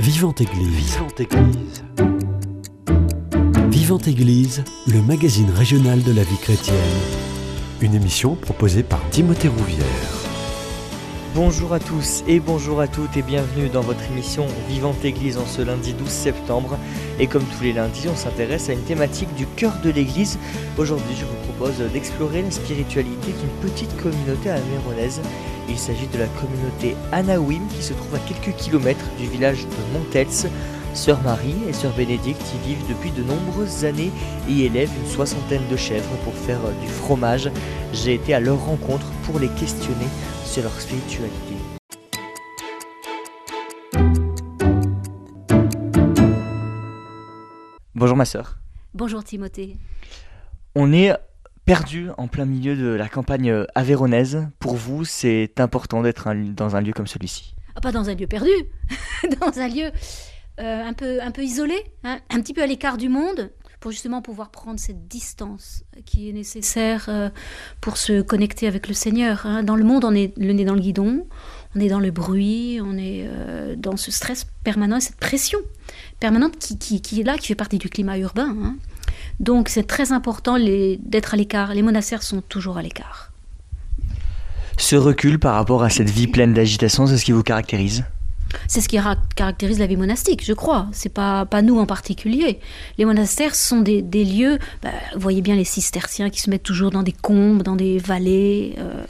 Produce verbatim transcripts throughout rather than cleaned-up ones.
Vivante Église. Vivante Église. Vivante Église, le magazine régional de la vie chrétienne. Une émission proposée par Timothée Rouvière. Bonjour à tous et bonjour à toutes et bienvenue dans votre émission Vivante Église en ce lundi douze septembre. Et comme tous les lundis, on s'intéresse à une thématique du cœur de l'Église. Aujourd'hui, je vous propose d'explorer la spiritualité d'une petite communauté avéronaise. Il s'agit de la communauté Anawim qui se trouve à quelques kilomètres du village de Montels. Sœur Marie et Sœur Bénédicte y vivent depuis de nombreuses années et y élèvent une soixantaine de chèvres pour faire du fromage. J'ai été à leur rencontre pour les questionner sur leur spiritualité. Bonjour ma sœur. Bonjour Timothée. On est perdu en plein milieu de la campagne avéronaise. Pour vous, c'est important d'être un, dans un lieu comme celui-ci? Ah, pas dans un lieu perdu, dans un lieu euh, un peu, un peu isolé, hein, un petit peu à l'écart du monde, pour justement pouvoir prendre cette distance qui est nécessaire euh, pour se connecter avec le Seigneur. Hein. Dans le monde, on est le nez dans le guidon, on est dans le bruit, on est euh, dans ce stress permanent, cette pression permanente qui, qui, qui est là, qui fait partie du climat urbain. Hein. Donc c'est très important les, d'être à l'écart. Les monastères sont toujours à l'écart. Ce recul par rapport à cette vie pleine d'agitation, c'est ce qui vous caractérise ? C'est ce qui ra- caractérise la vie monastique, je crois. C'est pas, pas nous en particulier. Les monastères sont des, des lieux... Bah, vous voyez bien les cisterciens qui se mettent toujours dans des combes, dans des vallées, euh,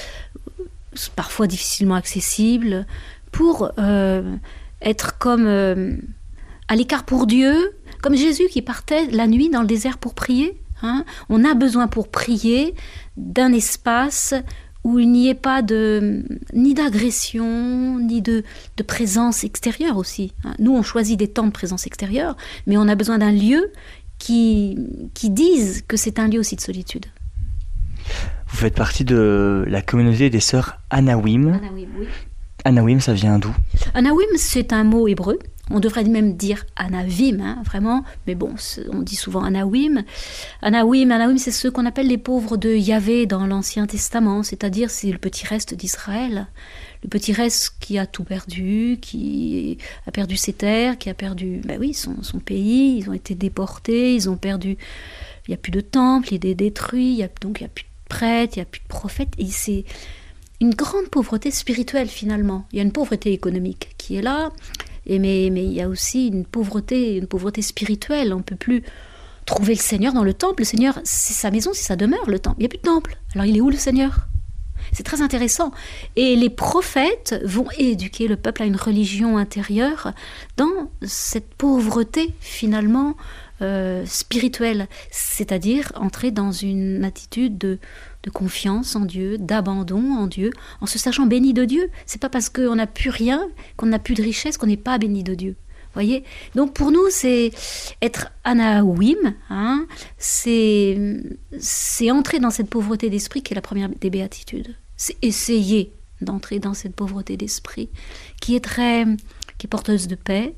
parfois difficilement accessibles, pour euh, être comme euh, à l'écart pour Dieu, comme Jésus qui partait la nuit dans le désert pour prier. Hein. On a besoin pour prier d'un espace où il n'y ait pas de, ni d'agression, ni de, de présence extérieure aussi. Nous, on choisit des temps de présence extérieure, mais on a besoin d'un lieu qui, qui dise que c'est un lieu aussi de solitude. Vous faites partie de la communauté des sœurs Anawim. Anawim, oui. Anawim, ça vient d'où ? Anawim, c'est un mot hébreu. On devrait même dire Anavim, hein, vraiment. Mais bon, on dit souvent Anawim. Anawim, Anawim, c'est ceux qu'on appelle les pauvres de Yahvé dans l'Ancien Testament. C'est-à-dire, c'est le petit reste d'Israël. Le petit reste qui a tout perdu, qui a perdu ses terres, qui a perdu ben oui, son, son pays. Ils ont été déportés, ils ont perdu... Il n'y a plus de temple, il est détruit, il y a, donc il n'y a plus de prêtres, il n'y a plus de prophètes. Et c'est une grande pauvreté spirituelle, finalement. Il y a une pauvreté économique qui est là... Et mais, mais il y a aussi une pauvreté, une pauvreté spirituelle. On ne peut plus trouver le Seigneur dans le temple. Le Seigneur, c'est sa maison, c'est sa demeure, le temple. Il n'y a plus de temple. Alors il est où le Seigneur ? C'est très intéressant. Et les prophètes vont éduquer le peuple à une religion intérieure dans cette pauvreté, finalement, euh, spirituelle. C'est-à-dire entrer dans une attitude de... de confiance en Dieu, d'abandon en Dieu, en se sachant béni de Dieu. C'est pas parce qu'on n'a plus rien, qu'on n'a plus de richesse, qu'on n'est pas béni de Dieu. Voyez ? Donc pour nous, c'est être Anawim, hein, c'est, c'est entrer dans cette pauvreté d'esprit qui est la première des béatitudes. C'est essayer d'entrer dans cette pauvreté d'esprit qui est très, qui est porteuse de paix,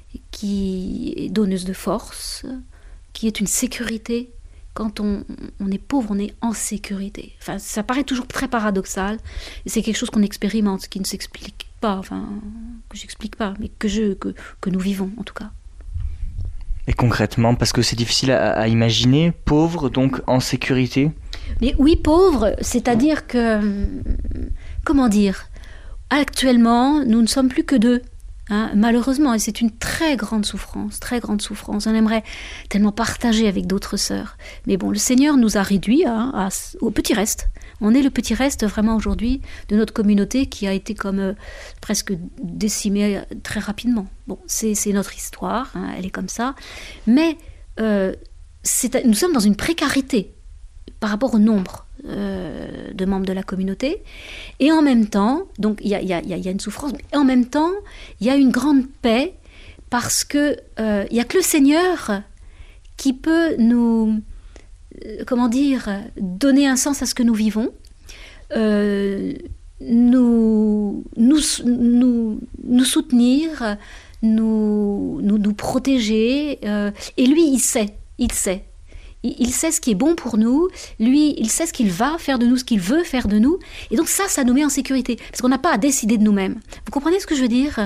qui est donneuse de force, qui est une sécurité. Quand on, on est pauvre, on est en sécurité. Enfin, ça paraît toujours très paradoxal. Et c'est quelque chose qu'on expérimente, qui ne s'explique pas, enfin, que j'explique pas, mais que, je, que, que nous vivons, en tout cas. Et concrètement, parce que c'est difficile à, à imaginer, pauvre, donc en sécurité ? Mais oui, pauvre, c'est-à-dire que... Comment dire ? Actuellement, nous ne sommes plus que deux. Hein, malheureusement, et c'est une très grande souffrance, très grande souffrance. On aimerait tellement partager avec d'autres sœurs. Mais bon, le Seigneur nous a réduits hein, à, au petit reste. On est le petit reste vraiment aujourd'hui de notre communauté qui a été comme euh, presque décimée très rapidement. Bon, c'est, c'est notre histoire, hein, elle est comme ça. Mais euh, c'est, nous sommes dans une précarité par rapport au nombre euh, de membres de la communauté. Et en même temps, donc il y a, y a, y a une souffrance, mais en même temps, il y a une grande paix parce que euh, il y a que le Seigneur qui peut nous, euh, comment dire, donner un sens à ce que nous vivons, euh, nous, nous, nous, nous soutenir, nous, nous, nous protéger. Euh, et lui, il sait, il sait. Il sait ce qui est bon pour nous, lui, il sait ce qu'il va faire de nous, ce qu'il veut faire de nous. Et donc ça, ça nous met en sécurité. Parce qu'on n'a pas à décider de nous-mêmes. Vous comprenez ce que je veux dire ?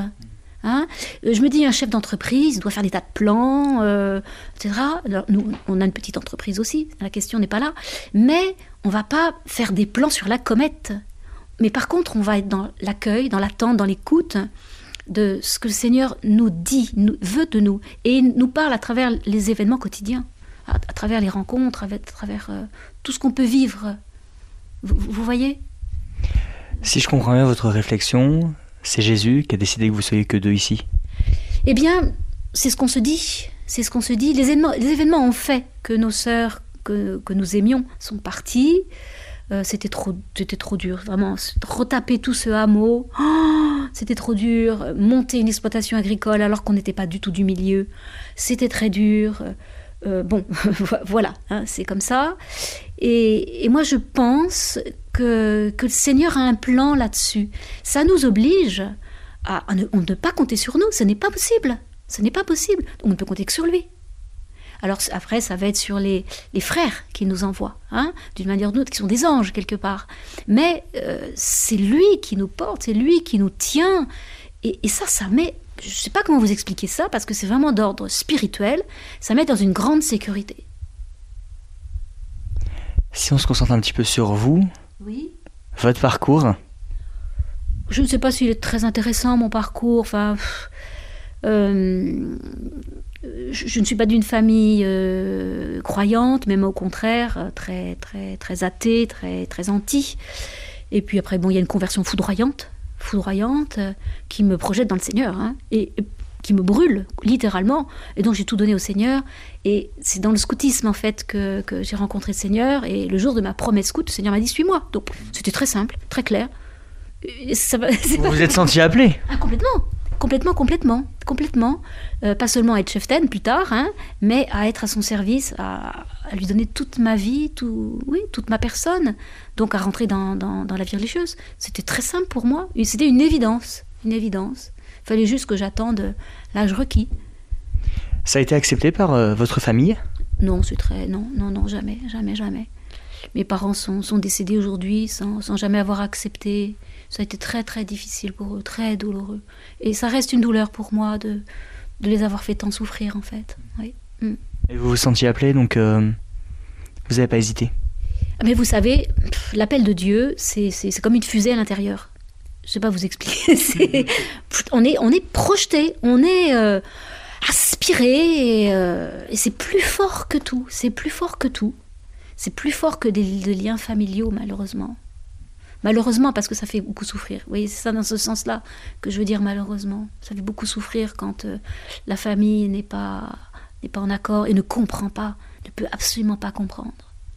Hein, je me dis, un chef d'entreprise doit faire des tas de plans, euh, et cetera. Alors, nous, on a une petite entreprise aussi, la question n'est pas là. Mais on ne va pas faire des plans sur la comète. Mais par contre, on va être dans l'accueil, dans l'attente, dans l'écoute de ce que le Seigneur nous dit, nous, veut de nous. Et il nous parle à travers les événements quotidiens, à, à travers les rencontres, à travers euh, tout ce qu'on peut vivre. Vous, vous voyez ? Si je comprends bien votre réflexion, c'est Jésus qui a décidé que vous soyez que deux ici. Eh bien, c'est ce qu'on se dit. C'est ce qu'on se dit. Les événements, les événements ont fait que nos sœurs que, que nous aimions sont parties. Euh, c'était trop, c'était trop dur, vraiment. Retaper tout ce hameau, oh, c'était trop dur. Monter une exploitation agricole alors qu'on n'était pas du tout du milieu, c'était très dur. Euh, bon, voilà, hein, c'est comme ça. Et, et moi, je pense que, que le Seigneur a un plan là-dessus. Ça nous oblige à, à ne, on ne peut pas compter sur nous. Ce n'est pas possible. Ce n'est pas possible. On ne peut compter que sur lui. Alors après, ça va être sur les, les frères qu'il nous envoie, hein, d'une manière ou d'une autre, qui sont des anges quelque part. Mais euh, c'est lui qui nous porte, c'est lui qui nous tient. Et, et ça, ça met... Je ne sais pas comment vous expliquer ça, parce que c'est vraiment d'ordre spirituel. Ça met dans une grande sécurité. Si on se concentre un petit peu sur vous, oui. Votre parcours. Je ne sais pas s'il est très intéressant, mon parcours. Enfin, euh, je, je ne suis pas d'une famille euh, croyante, même au contraire, très, très, très athée, très, très anti. Et puis après, bon, il y a une conversion foudroyante. foudroyante, euh, qui me projette dans le Seigneur, hein, et, et qui me brûle, littéralement, et donc j'ai tout donné au Seigneur, et c'est dans le scoutisme, en fait, que, que j'ai rencontré le Seigneur, et le jour de ma promesse scout, le Seigneur m'a dit « suis-moi », donc c'était très simple, très clair. Et ça, vous pas... vous êtes senti appelé ? Ah, complètement, complètement, complètement, complètement, euh, pas seulement à être cheftaine plus tard, hein, mais à être à son service, à, à lui donner toute ma vie, tout, oui, toute ma personne, donc à rentrer dans, dans, dans la vie religieuse. C'était très simple pour moi, c'était une évidence, une évidence. Il fallait juste que j'attende l'âge requis. Ça a été accepté par euh, votre famille ? Non, c'est très, non, non, non, jamais, jamais, jamais. Mes parents sont, sont décédés aujourd'hui sans, sans jamais avoir accepté. Ça a été très, très difficile pour eux, très douloureux. Et ça reste une douleur pour moi de, de les avoir fait tant souffrir, en fait. Oui. Mm. Et vous vous sentiez appelé, donc euh, vous n'avez pas hésité ? Mais vous savez, l'appel de Dieu, c'est, c'est, c'est comme une fusée à l'intérieur. Je ne sais pas vous expliquer. C'est, on, est, on est projeté, on est euh, aspiré, et, euh, et c'est plus fort que tout. C'est plus fort que tout. C'est plus fort que des, des liens familiaux, malheureusement. Malheureusement, parce que ça fait beaucoup souffrir. Vous voyez, c'est ça dans ce sens-là que je veux dire malheureusement. Ça fait beaucoup souffrir quand euh, la famille n'est pas, n'est pas en accord et ne comprend pas, ne peut absolument pas comprendre.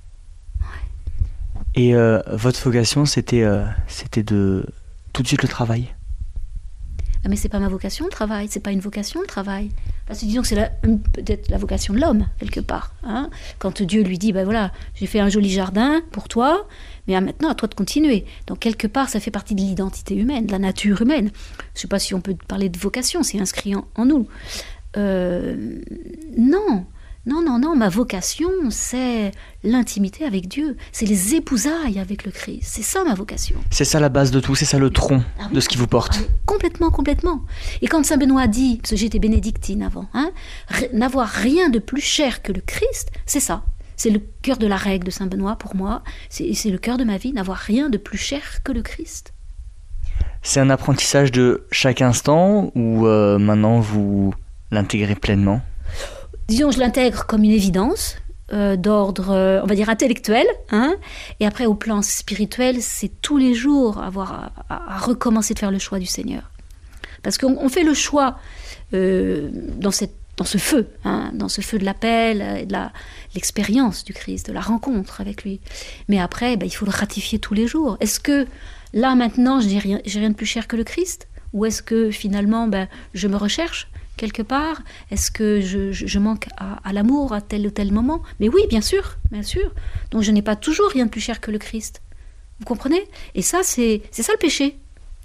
Ouais. Et euh, votre vocation, c'était, euh, c'était de tout de suite le travail ? Ah, mais c'est pas ma vocation le travail, c'est pas une vocation le travail. Parce que disons que c'est la, peut-être la vocation de l'homme, quelque part. Hein, quand Dieu lui dit, ben voilà, j'ai fait un joli jardin pour toi, mais maintenant à toi de continuer. Donc quelque part, ça fait partie de l'identité humaine, de la nature humaine. Je sais pas si on peut parler de vocation, c'est inscrit en, en nous. Euh, non, non, non, non, ma vocation, c'est l'intimité avec Dieu. C'est les épousailles avec le Christ. C'est ça ma vocation. C'est ça la base de tout, c'est ça le tronc ah oui, de ce qui vous porte. Ah, complètement, complètement. Et quand Saint Benoît dit, parce que j'étais bénédictine avant, hein, n'avoir rien de plus cher que le Christ, c'est ça. C'est le cœur de la règle de Saint Benoît pour moi. C'est, c'est le cœur de ma vie, n'avoir rien de plus cher que le Christ. C'est un apprentissage de chaque instant ou euh, maintenant vous l'intégrez pleinement ? Disons, je l'intègre comme une évidence euh, d'ordre, euh, on va dire, intellectuel. Hein, et après, au plan spirituel, c'est tous les jours avoir à, à, à recommencer de faire le choix du Seigneur. Parce qu'on on fait le choix euh, dans, cette, dans ce feu, hein, dans ce feu de l'appel, de la, l'expérience du Christ, de la rencontre avec lui. Mais après, ben, il faut le ratifier tous les jours. Est-ce que là, maintenant, je n'ai rien, j'ai rien de plus cher que le Christ ? Ou est-ce que finalement, ben, je me recherche quelque part ? Est-ce que je, je, je manque à, à l'amour à tel ou tel moment ? Mais oui, bien sûr, bien sûr. Donc je n'ai pas toujours rien de plus cher que le Christ. Vous comprenez ? Et ça, c'est, c'est ça le péché.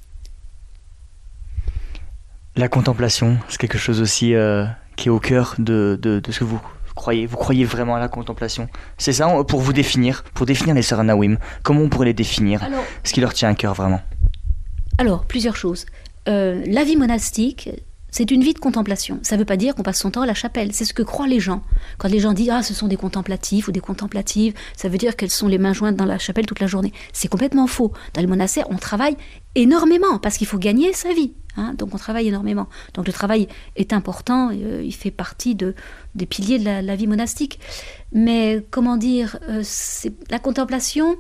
La contemplation, c'est quelque chose aussi euh, qui est au cœur de, de, de ce que vous croyez. Vous croyez vraiment à la contemplation ? C'est ça, pour vous définir, pour définir les sœurs Anawim. Comment on pourrait les définir ? Alors, ce qui leur tient à cœur vraiment ? Alors, plusieurs choses. Euh, la vie monastique, C'est une vie de contemplation. Ça ne veut pas dire qu'on passe son temps à la chapelle. C'est ce que croient les gens. Quand les gens disent « Ah, ce sont des contemplatifs ou des contemplatives », ça veut dire qu'elles sont les mains jointes dans la chapelle toute la journée. C'est complètement faux. Dans le monastère, on travaille énormément parce qu'il faut gagner sa vie. Hein, donc on travaille énormément. Donc le travail est important. Euh, il fait partie de, des piliers de la, la vie monastique. Mais comment dire, euh, c'est, la contemplation,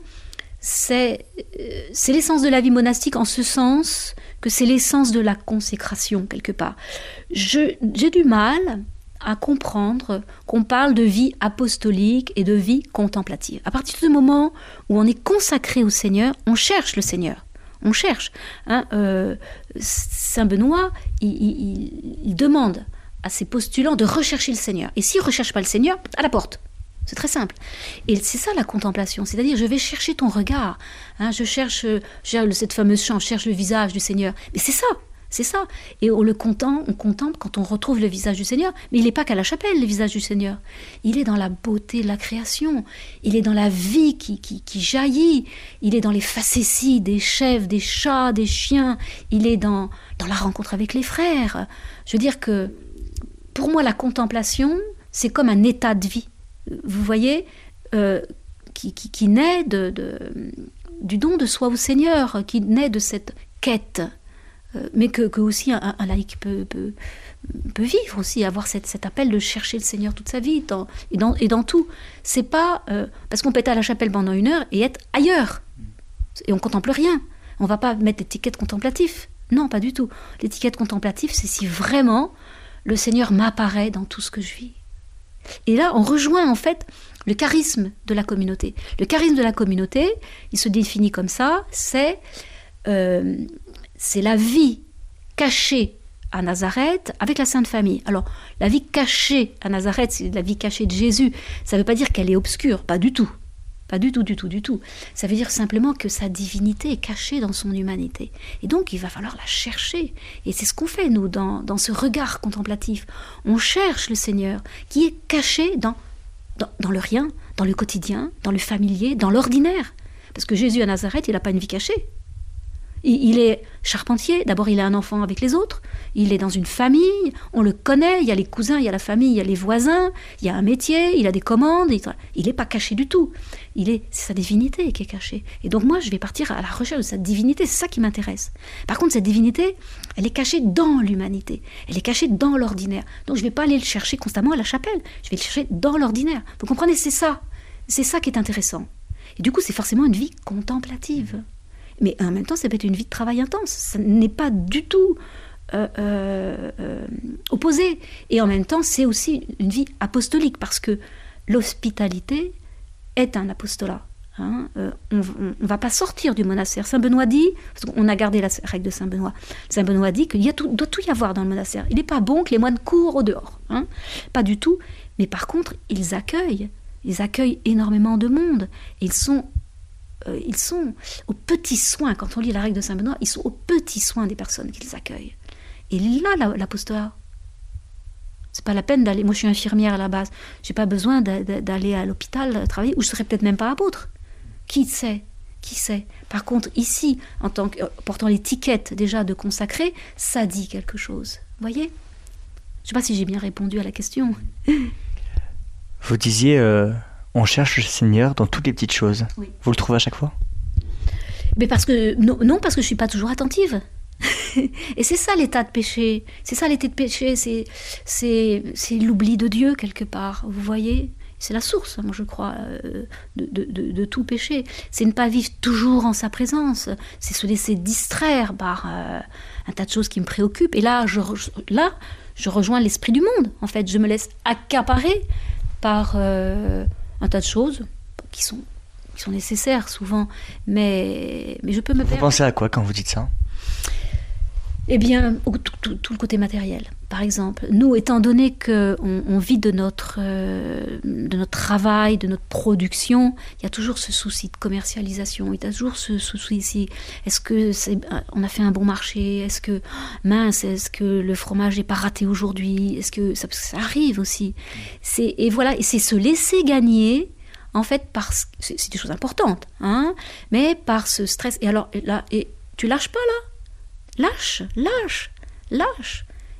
c'est, euh, c'est l'essence de la vie monastique en ce sens que c'est l'essence de la consécration, quelque part. Je, j'ai du mal à comprendre qu'on parle de vie apostolique et de vie contemplative. À partir du moment où on est consacré au Seigneur, on cherche le Seigneur. On cherche. Hein, euh, Saint Benoît, il, il, il demande à ses postulants de rechercher le Seigneur. Et s'ils ne recherchent pas le Seigneur, à la porte. C'est très simple. Et c'est ça la contemplation, c'est-à-dire je vais chercher ton regard. Hein, je cherche, j'ai cette fameuse chant, je cherche le visage du Seigneur. Mais c'est ça, c'est ça. Et on le contemple, on contemple quand on retrouve le visage du Seigneur. Mais il n'est pas qu'à la chapelle, le visage du Seigneur. Il est dans la beauté de la création. Il est dans la vie qui, qui, qui jaillit. Il est dans les facéties des chèvres, des chats, des chiens. Il est dans, dans la rencontre avec les frères. Je veux dire que, pour moi, la contemplation, c'est comme un état de vie. Vous voyez, euh, qui, qui, qui naît de, de, du don de soi au Seigneur, qui naît de cette quête, euh, mais que, que aussi un, un laïc peut, peut, peut vivre aussi, avoir cette, cet appel de chercher le Seigneur toute sa vie, dans, et, dans, et dans tout. C'est pas euh, parce qu'on peut être à la chapelle pendant une heure et être ailleurs, et on contemple rien. On va pas mettre l'étiquette contemplative. Non, pas du tout. L'étiquette contemplative, c'est si vraiment le Seigneur m'apparaît dans tout ce que je vis. Et là, on rejoint en fait le charisme de la communauté. Le charisme de la communauté, il se définit comme ça, c'est, euh, c'est la vie cachée à Nazareth avec la Sainte Famille. Alors, la vie cachée à Nazareth, c'est la vie cachée de Jésus. Ça ne veut pas dire qu'elle est obscure, pas du tout. Pas du tout, du tout, du tout. Ça veut dire simplement que sa divinité est cachée dans son humanité. Et donc, il va falloir la chercher. Et c'est ce qu'on fait, nous, dans, dans ce regard contemplatif. On cherche le Seigneur, qui est caché dans, dans, dans le rien, dans le quotidien, dans le familier, dans l'ordinaire. Parce que Jésus à Nazareth, il n'a pas une vie cachée. Il est charpentier, d'abord il est un enfant avec les autres, il est dans une famille, on le connaît, il y a les cousins, il y a la famille, il y a les voisins, il y a un métier, il a des commandes, il n'est pas caché du tout. Il est, c'est sa divinité qui est cachée. Et donc moi je vais partir à la recherche de sa divinité, c'est ça qui m'intéresse. Par contre cette divinité, elle est cachée dans l'humanité, elle est cachée dans l'ordinaire. Donc je ne vais pas aller le chercher constamment à la chapelle, je vais le chercher dans l'ordinaire. Vous comprenez, c'est ça, c'est ça qui est intéressant. Et du coup c'est forcément une vie contemplative. Mais en même temps, ça peut être une vie de travail intense. Ça n'est pas du tout euh, euh, euh, opposé. Et en même temps, c'est aussi une vie apostolique, parce que l'hospitalité est un apostolat. Hein. Euh, on ne va pas sortir du monastère. Saint Benoît dit, parce qu'on a gardé la règle de Saint Benoît, Saint Benoît dit qu'il y a tout, doit tout y avoir dans le monastère. Il n'est pas bon que les moines courent au dehors. Hein. Pas du tout. Mais par contre, ils accueillent. Ils accueillent énormément de monde. Ils sont... Euh, ils sont aux petits soins, quand on lit la règle de Saint Benoît, ils sont aux petits soins des personnes qu'ils accueillent. Et là, l'apostolat, c'est pas la peine d'aller, moi je suis infirmière à la base, j'ai pas besoin d'aller à l'hôpital travailler, ou je serais peut-être même pas apôtre. Qui sait Qui sait Par contre, ici, en tant que, portant l'étiquette déjà de consacré, ça dit quelque chose. Vous voyez ? Je sais pas si j'ai bien répondu à la question. Vous disiez... Euh... On cherche le Seigneur dans toutes les petites choses. Oui. Vous le trouvez à chaque fois ? Mais parce que, non, non, parce que je ne suis pas toujours attentive. Et c'est ça l'état de péché. C'est ça l'état de péché. C'est, c'est, c'est l'oubli de Dieu, quelque part. Vous voyez ? C'est la source, moi, je crois, de, de, de, de tout péché. C'est ne pas vivre toujours en sa présence. C'est se laisser distraire par euh, un tas de choses qui me préoccupent. Et là je, là, je rejoins l'esprit du monde, en fait. Je me laisse accaparer par... Euh, un tas de choses qui sont, qui sont nécessaires souvent, mais, mais je peux me Vous permettre... pensez à quoi quand vous dites ça ? Eh bien, tout, tout, tout le côté matériel. Par exemple, nous, étant donné qu'on on vit de notre, euh, de notre travail, de notre production, il y a toujours ce souci de commercialisation, il y a toujours ce souci ici. Est-ce que c'est, on a fait un bon marché ? Est-ce que, mince, est-ce que le fromage n'est pas raté aujourd'hui ? Est-ce que ça, ça arrive aussi ? C'est, et voilà, et c'est se laisser gagner, en fait, parce que c'est, c'est des choses importantes, hein, mais par ce stress. Et alors, là, et tu lâches pas là ? Lâche, lâche, lâche.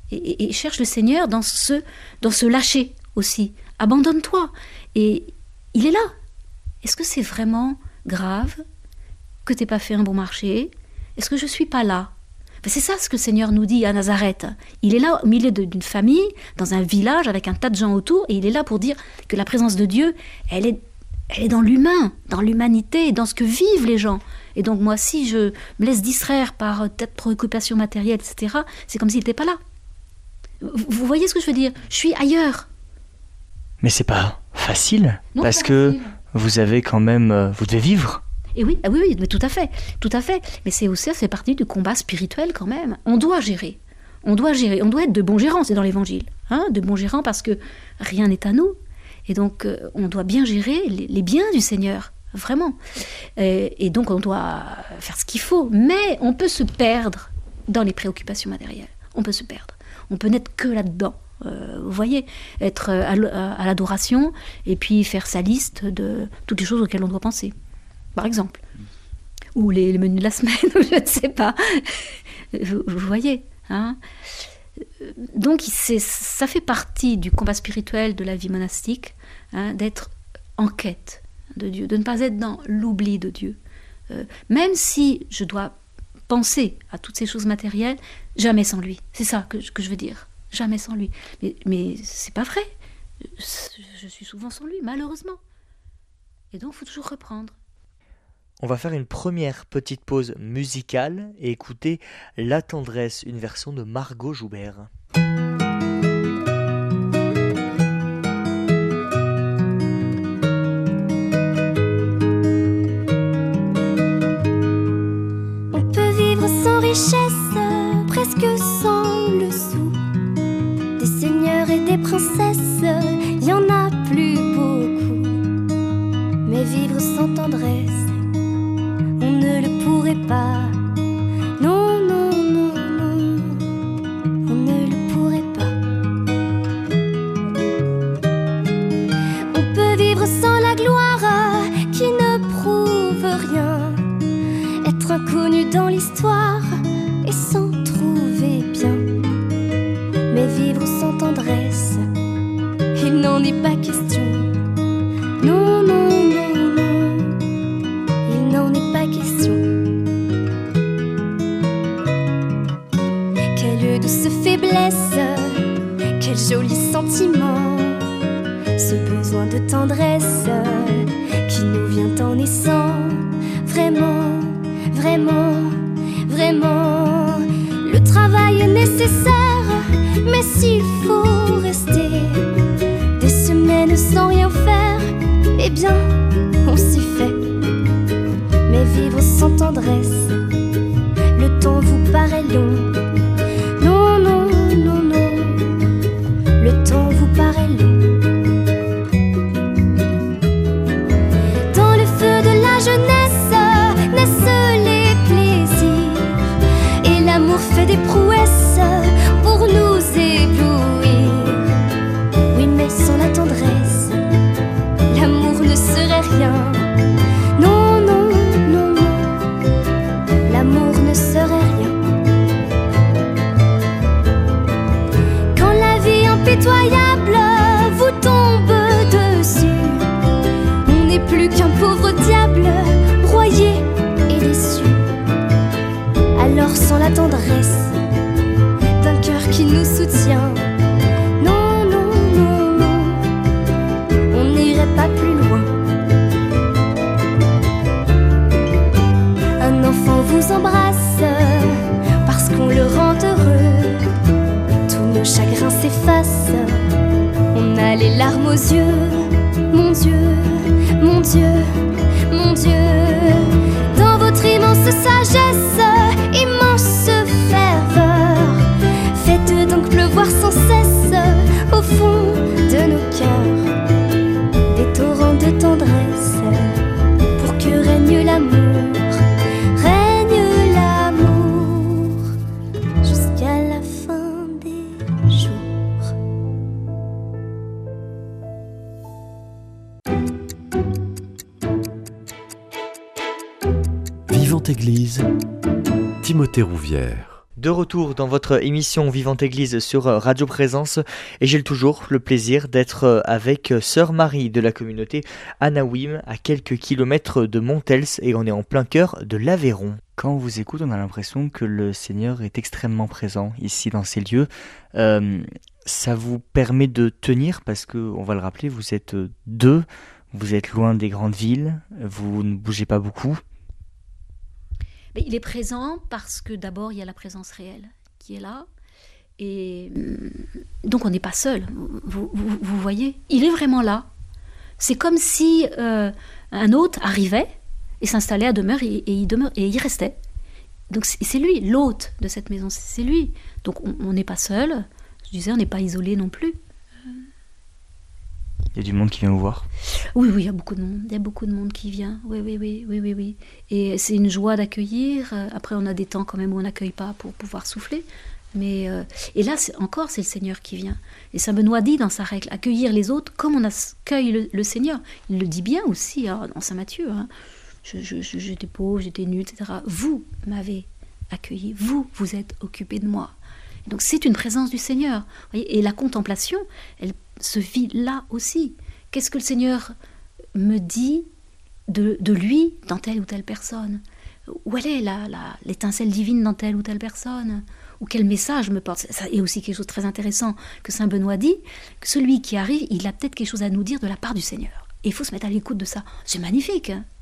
Et, et, et cherche le Seigneur dans ce, dans ce lâcher aussi. Abandonne-toi. Et il est là. Est-ce que c'est vraiment grave que tu n'aies pas fait un bon marché? Est-ce que je ne suis pas là? Enfin, c'est ça ce que le Seigneur nous dit à Nazareth. Il est là au milieu de, d'une famille, dans un village, avec un tas de gens autour, et il est là pour dire que la présence de Dieu, elle est, elle est dans l'humain, dans l'humanité, dans ce que vivent les gens. Et donc moi, si je me laisse distraire par peut-être préoccupations matérielles, et cetera, c'est comme s'il n'était pas là. Vous voyez ce que je veux dire? Je suis ailleurs. Mais c'est pas facile, Non, parce pas que facile. vous avez quand même... euh, Vous devez vivre. Et oui, ah oui, oui, mais tout à fait, tout à fait. Mais c'est aussi, ça fait partie du combat spirituel quand même. On doit gérer, on doit gérer, on doit être de bons gérants, c'est dans l'Évangile, hein, de bons gérants parce que rien n'est à nous. Et donc, euh, on doit bien gérer les, les biens du Seigneur, vraiment. Et, et donc, on doit faire ce qu'il faut. Mais on peut se perdre dans les préoccupations matérielles. On peut se perdre. On peut n'être que là-dedans. Euh, vous voyez, être à, à l'adoration et puis faire sa liste de toutes les choses auxquelles on doit penser. Par exemple, ou les, les menus de la semaine, je ne sais pas. Vous, vous voyez, hein. Donc c'est, ça fait partie du combat spirituel de la vie monastique, hein, d'être en quête de Dieu, de ne pas être dans l'oubli de Dieu. Euh, même si je dois penser à toutes ces choses matérielles, jamais sans lui. C'est ça que, que je veux dire, jamais sans lui. Mais, mais c'est pas vrai. Je suis souvent sans lui, malheureusement. Et donc il faut toujours reprendre. On va faire une première petite pause musicale et écouter La Tendresse, une version de Margot Joubert. On peut vivre sans richesse, presque sans le sou. Des seigneurs et des princesses, il y en a plus beaucoup. Mais vivre sans tendresse, on ne le pourrait pas. Non, non, non, non, on ne le pourrait pas. On peut vivre sans la gloire qui ne prouve rien, être inconnu dans l'histoire et s'en trouver bien. Mais vivre sans tendresse, il n'en est pas question. Non, non, non, non, il n'en est pas question. Quelle douce faiblesse, quel joli sentiment, ce besoin de tendresse qui nous vient en naissant. Vraiment, vraiment, vraiment, le travail est nécessaire, mais s'il faut rester des semaines sans rien faire, eh bien, on s'y fait. Mais vivre sans tendresse, le temps vous paraît long. Non, non, non, non, le temps vous paraît long. Dans le feu de la jeunesse naissent les plaisirs, et l'amour fait des prouesses pour nous éblouir. Oui, mais sans la tendresse, l'amour ne serait rien. Non, non, non, non, l'amour ne serait rien. Quand la vie impitoyable vous tombe dessus, on n'est plus qu'un pauvre diable, broyé et déçu. Alors sans la tendresse d'un cœur qui nous soutient, non, non, non, non, on n'irait pas plus loin. Un enfant vous embrasse parce qu'on le rend heureux, tous nos chagrins s'effacent, on a les larmes aux yeux. Mon Dieu, mon Dieu, mon Dieu, dans votre immense sagesse, immense ferveur, faites donc pleuvoir sans cesse au fond de nos cœurs des torrents de tendresse, pour que règne l'amour, règne l'amour jusqu'à la fin des jours. Vivante Église, Timothée Rouvière. De retour dans votre émission Vivante Église sur Radio Présence et j'ai toujours le plaisir d'être avec Sœur Marie de la communauté Anawim à quelques kilomètres de Montels et on est en plein cœur de l'Aveyron. Quand on vous écoute, on a l'impression que le Seigneur est extrêmement présent ici dans ces lieux. Euh, ça vous permet de tenir parce que, on va le rappeler, vous êtes deux, vous êtes loin des grandes villes, vous ne bougez pas beaucoup. Mais il est présent parce que d'abord il y a la présence réelle qui est là et donc on n'est pas seul, vous, vous, vous voyez, il est vraiment là. C'est comme si euh, un hôte arrivait et s'installait à demeure et, et, il, demeure, et il restait. Donc c'est, c'est lui, l'hôte de cette maison, c'est, c'est lui. Donc on n'est pas seul, je disais on n'est pas isolé non plus. Il y a du monde qui vient vous voir. Oui, oui, il y a beaucoup de monde. Il y a beaucoup de monde qui vient. Oui, oui, oui, oui, oui, oui. Et c'est une joie d'accueillir. Après, on a des temps quand même où on n'accueille pas pour pouvoir souffler. Mais euh, et là, c'est, encore, c'est le Seigneur qui vient. Et Saint Benoît dit dans sa règle, accueillir les autres comme on accueille le, le Seigneur. Il le dit bien aussi hein, dans Saint Matthieu. Hein. Je, je, je, j'étais pauvre, j'étais nue, et cetera. Vous m'avez accueilli. Vous, vous êtes occupé de moi. Et donc, c'est une présence du Seigneur. Vous voyez, et la contemplation, elle se vit là aussi. Qu'est-ce que le Seigneur me dit de, de lui dans telle ou telle personne? Où elle est la, la, l'étincelle divine dans telle ou telle personne? Ou quel message me porte? Ça est aussi quelque chose de très intéressant que Saint Benoît dit, que celui qui arrive, il a peut-être quelque chose à nous dire de la part du Seigneur. Et il faut se mettre à l'écoute de ça. C'est magnifique. Hein.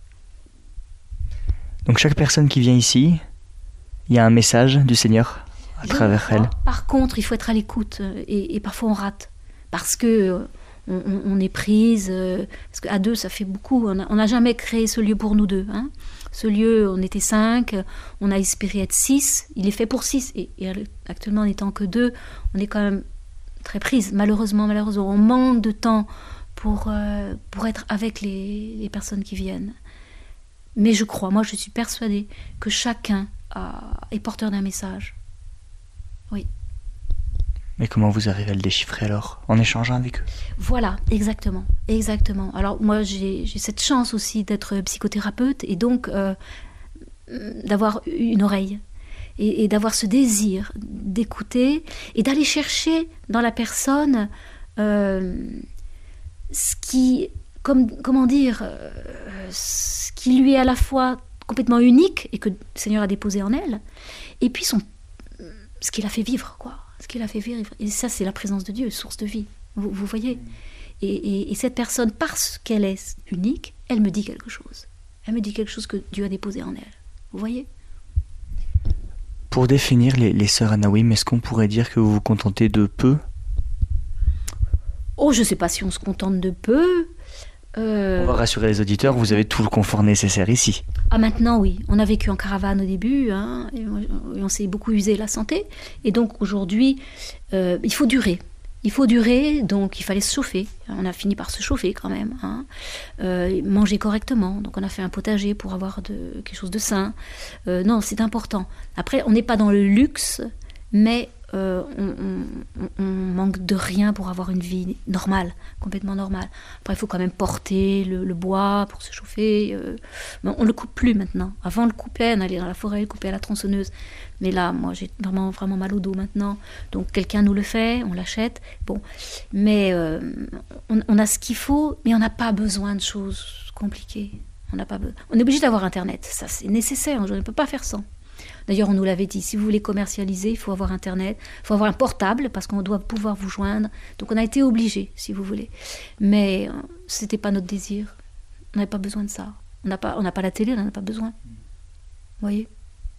Donc chaque personne qui vient ici, il y a un message du Seigneur à Je travers elle. Par contre, il faut être à l'écoute et, et parfois on rate. Parce que on, on, on est prise, euh, parce qu'à deux ça fait beaucoup, on n'a jamais créé ce lieu pour nous deux. Hein. Ce lieu, on était cinq, on a espéré être six, il est fait pour six, et, et actuellement n'étant que deux, on est quand même très prise, malheureusement, malheureusement, on manque de temps pour, euh, pour être avec les, les personnes qui viennent. Mais je crois, moi je suis persuadée que chacun a, est porteur d'un message. Oui. Mais comment vous arrivez à le déchiffrer alors? En échangeant avec eux? Voilà, exactement, exactement. Alors moi j'ai, j'ai cette chance aussi d'être psychothérapeute et donc euh, d'avoir une oreille et, et d'avoir ce désir d'écouter et d'aller chercher dans la personne euh, ce qui, comme, comment dire, euh, ce qui lui est à la fois complètement unique et que le Seigneur a déposé en elle, et puis son, ce qu'il a fait vivre, quoi. Ce qu'il a fait vivre. Et ça, c'est la présence de Dieu, source de vie. Vous, vous voyez et, et, et cette personne, parce qu'elle est unique, elle me dit quelque chose. Elle me dit quelque chose que Dieu a déposé en elle. Vous voyez? Pour définir les, les sœurs Anawim, est-ce qu'on pourrait dire que vous vous contentez de peu? Oh, je ne sais pas si on se contente de peu. Euh... On va rassurer les auditeurs, vous avez tout le confort nécessaire ici. Ah, maintenant, oui. On a vécu en caravane au début, hein, et on, et on s'est beaucoup usé la santé. Et donc, aujourd'hui, euh, il faut durer. Il faut durer, donc il fallait se chauffer. On a fini par se chauffer quand même. Hein. Euh, manger correctement. Donc, on a fait un potager pour avoir de, quelque chose de sain. Euh, non, c'est important. Après, on n'est pas dans le luxe, mais... Euh, on, on, on manque de rien pour avoir une vie normale, complètement normale. Après, il faut quand même porter le, le bois pour se chauffer. Euh, on ne le coupe plus maintenant. Avant, on le coupait, on allait dans la forêt, le coupait à la tronçonneuse. Mais là, moi, j'ai vraiment, vraiment mal au dos maintenant. Donc, quelqu'un nous le fait, on l'achète. Bon, mais euh, on, on a ce qu'il faut, mais on n'a pas besoin de choses compliquées. On n'a pas be... On est obligé d'avoir Internet. Ça, c'est nécessaire. On ne peut pas faire sans. D'ailleurs, on nous l'avait dit, si vous voulez commercialiser, il faut avoir Internet, il faut avoir un portable, parce qu'on doit pouvoir vous joindre. Donc on a été obligés, si vous voulez. Mais euh, ce n'était pas notre désir. On n'avait pas besoin de ça. On n'a pas, on n'a pas la télé, on n'en a pas besoin. Vous voyez?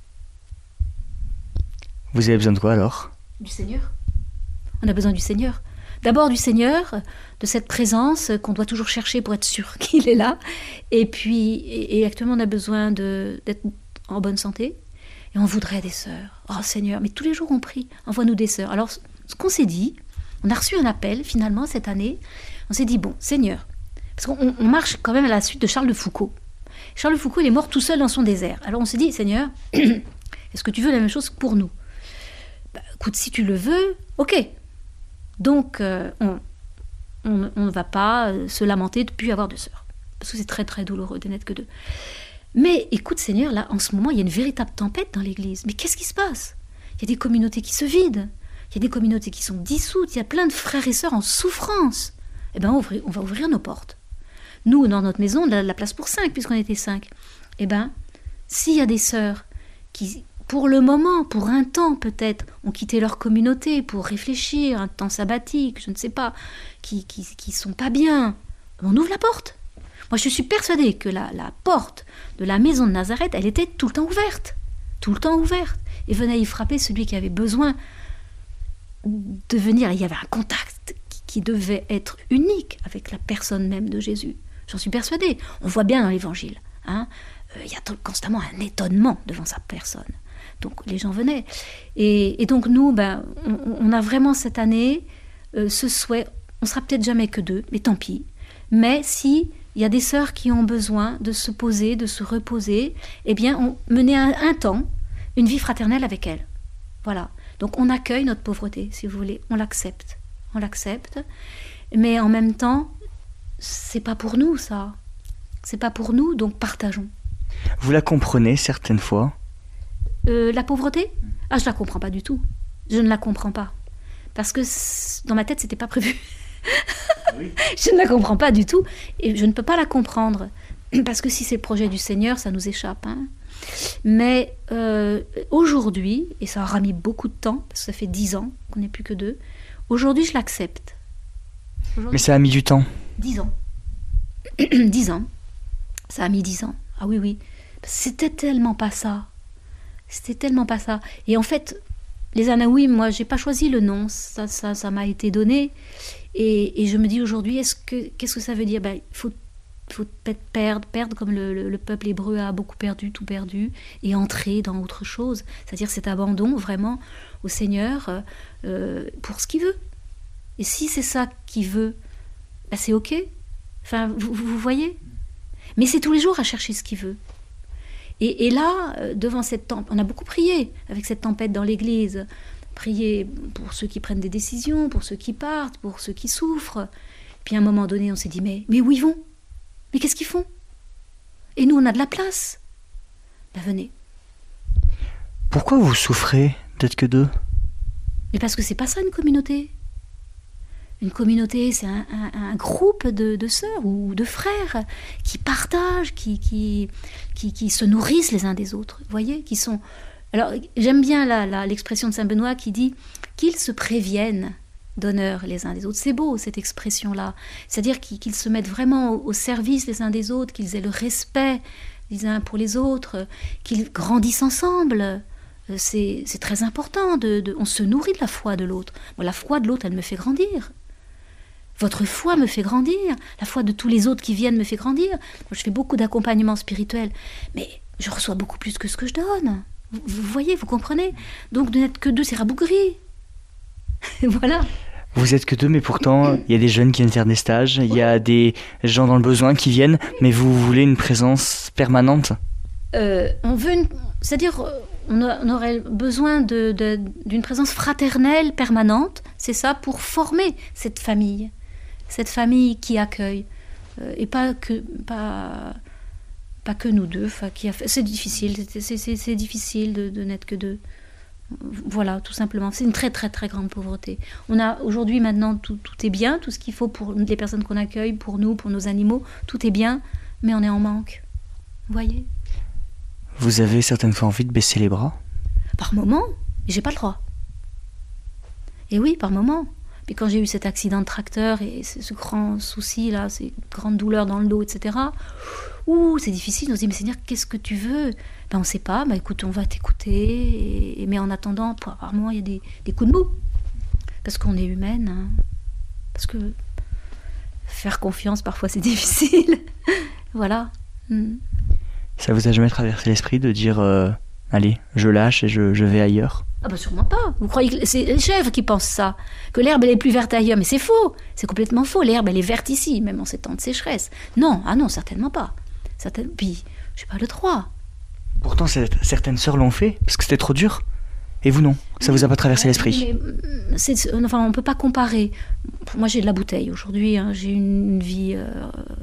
Vous avez besoin de quoi alors? Du Seigneur. On a besoin du Seigneur. D'abord du Seigneur, de cette présence qu'on doit toujours chercher pour être sûr qu'il est là. Et puis, et, et actuellement, on a besoin de, d'être en bonne santé. Et on voudrait des sœurs. Oh Seigneur, mais tous les jours on prie, envoie-nous des sœurs. Alors, ce qu'on s'est dit, on a reçu un appel finalement cette année. On s'est dit, bon, Seigneur, parce qu'on on marche quand même à la suite de Charles de Foucauld. Charles de Foucauld, il est mort tout seul dans son désert. Alors on s'est dit, Seigneur, est-ce que tu veux la même chose pour nous? Bah, écoute, si tu le veux, ok. Donc, euh, on on ne va pas se lamenter de ne plus avoir de sœurs. Parce que c'est très très douloureux de n'être que deux. Mais écoute Seigneur, là en ce moment il y a une véritable tempête dans l'église. Mais qu'est-ce qui se passe? Il y a des communautés qui se vident. Il y a des communautés qui sont dissoutes. Il y a plein de frères et sœurs en souffrance. Eh bien, on, on va ouvrir nos portes. Nous, dans notre maison, on a la place pour cinq, puisqu'on était cinq. Eh bien, s'il y a des sœurs qui, pour le moment, pour un temps peut-être, ont quitté leur communauté pour réfléchir, un temps sabbatique, je ne sais pas, qui qui, qui sont pas bien, on ouvre la porte. Moi, je suis persuadée que la, la porte de la maison de Nazareth, elle était tout le temps ouverte. Tout le temps ouverte. Et venait y frapper celui qui avait besoin de venir. Il y avait un contact qui, qui devait être unique avec la personne même de Jésus. J'en suis persuadée. On voit bien dans l'Évangile. Hein, euh, il y a tout, constamment un étonnement devant sa personne. Donc les gens venaient. Et, et donc nous, ben, on, on a vraiment cette année euh, ce souhait. On sera peut-être jamais que deux, mais tant pis. Mais si il y a des sœurs qui ont besoin de se poser, de se reposer, eh bien, on menait un, un temps, une vie fraternelle avec elles. Voilà. Donc on accueille notre pauvreté, si vous voulez. On l'accepte. On l'accepte. Mais en même temps, c'est pas pour nous, ça. C'est pas pour nous, donc partageons. Vous la comprenez certaines fois ? euh, La pauvreté ? Ah, je la comprends pas du tout. Je ne la comprends pas. Parce que dans ma tête, c'était pas prévu. Oui. Je ne la comprends pas du tout. Et je ne peux pas la comprendre. Parce que si c'est le projet du Seigneur, ça nous échappe. Hein. Mais euh, aujourd'hui, et ça aura mis beaucoup de temps, parce que ça fait dix ans qu'on n'est plus que deux, aujourd'hui, je l'accepte. Aujourd'hui, mais ça a mis du temps. Dix ans. Dix ans. Ça a mis dix ans. Ah oui, oui. C'était tellement pas ça. C'était tellement pas ça. Et en fait, les Anawim, moi, j'ai pas choisi le nom. Ça, ça, ça m'a été donné. Et, et je me dis aujourd'hui, est-ce que, qu'est-ce que ça veut dire ? Ben, il faut, faut peut-être perdre, perdre comme le, le, le peuple hébreu a beaucoup perdu, tout perdu, et entrer dans autre chose. C'est-à-dire cet abandon vraiment au Seigneur euh, pour ce qu'il veut. Et si c'est ça qu'il veut, ben c'est ok. Enfin, vous, vous voyez ? Mais c'est tous les jours à chercher ce qu'il veut. Et, et là, devant cette tempête, on a beaucoup prié avec cette tempête dans l'église. Prier pour ceux qui prennent des décisions, pour ceux qui partent, pour ceux qui souffrent. Puis à un moment donné, on s'est dit, mais, mais où ils vont ? Mais qu'est-ce qu'ils font ? Et nous, on a de la place. Ben venez. Pourquoi vous souffrez d'être que deux ? Mais parce que c'est pas ça une communauté. Une communauté, c'est un, un, un groupe de, de sœurs ou de frères qui partagent, qui, qui, qui, qui se nourrissent les uns des autres. Vous voyez, qui sont... Alors, j'aime bien la, la, l'expression de saint Benoît qui dit qu'ils se préviennent d'honneur les uns des autres. C'est beau, cette expression-là. C'est-à-dire qu'ils, qu'ils se mettent vraiment au, au service les uns des autres, qu'ils aient le respect les uns pour les autres, qu'ils grandissent ensemble. C'est, c'est très important. De, de, on se nourrit de la foi de l'autre. Bon, la foi de l'autre, elle me fait grandir. Votre foi me fait grandir. La foi de tous les autres qui viennent me fait grandir. Moi, je fais beaucoup d'accompagnement spirituel, mais je reçois beaucoup plus que ce que je donne. Vous, vous voyez, vous comprenez ? Donc de n'être que deux, c'est rabougri. Voilà. Vous êtes que deux, mais pourtant, il y a des jeunes qui viennent faire des stages, il y a des gens dans le besoin qui viennent, mais vous voulez une présence permanente ? euh, On veut une... C'est-à-dire, on, a, on aurait besoin de, de, d'une présence fraternelle permanente, c'est ça, pour former cette famille. Cette famille qui accueille. Euh, et pas que... Pas... Pas que nous deux, qui a fait... c'est difficile, c'est, c'est, c'est, c'est difficile de, de n'être que deux. Voilà, tout simplement. C'est une très très très grande pauvreté. On a aujourd'hui maintenant tout, tout est bien, tout ce qu'il faut pour les personnes qu'on accueille, pour nous, pour nos animaux, tout est bien, mais on est en manque. Vous voyez ? Vous avez certaines fois envie de baisser les bras ? Par moment, mais j'ai pas le droit. Et oui, par moment. Puis quand j'ai eu cet accident de tracteur et ce, ce grand souci là, ces grandes douleurs dans le dos, et cetera. Ouh, c'est difficile. On se dit, mais Seigneur, qu'est-ce que tu veux ? Ben, on ne sait pas. Ben, écoute, on va t'écouter. Et, mais en attendant, par moment, il y a des, des coups de mou. Parce qu'on est humaine. Hein. Parce que faire confiance, parfois, c'est difficile. Voilà. Mm. Ça vous a jamais traversé l'esprit de dire, euh, allez, je lâche et je, je vais ailleurs ? Ah ben sûrement pas. Vous croyez que c'est les chèvres qui pensent ça, que l'herbe elle est plus verte ailleurs, mais c'est faux. C'est complètement faux. L'herbe elle est verte ici, même en ces temps de sécheresse. Non, ah non, certainement pas. Certain... Puis, je sais pas le droit. Pourtant, certaines sœurs l'ont fait parce que c'était trop dur. Et vous non, ça vous a pas traversé l'esprit ? Mais, c'est, enfin, on peut pas comparer. Moi, j'ai de la bouteille aujourd'hui. Hein, j'ai une vie euh,